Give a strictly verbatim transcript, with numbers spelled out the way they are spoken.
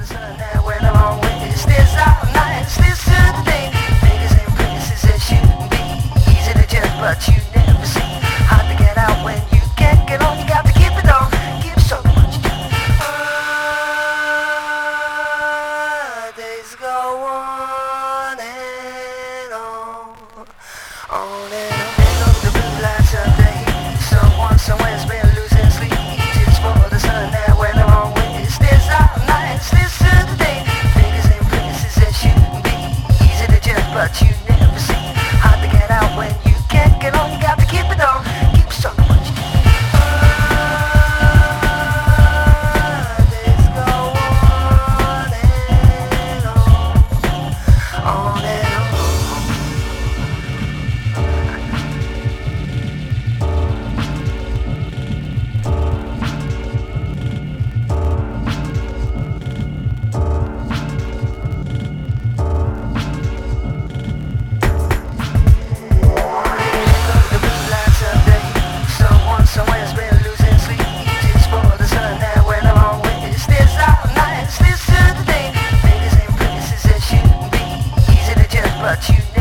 the sun that went along with it. Stares out night, stares to the day. Fingers and places that shouldn't be easy to judge, but you never see. Hard to get out when you can't get on. You got to keep it on, keep so much. Ah, days go on and on, on and on. There goes the blue lights of day. Someone somewhere's been losing sleep just for the sun that went along with it. Stares out night, stares to the day. Fingers in places that shouldn't be easy to judge, but you never see. Hard to get out when you can't get on. You got to keep it on, keep so much. Ah, days go on and on, on and on. Somewhere's been losing sleep just for the sun that went along with it. Stares out night, stares to the day. Fingers in places that shouldn't be easy to judge, but you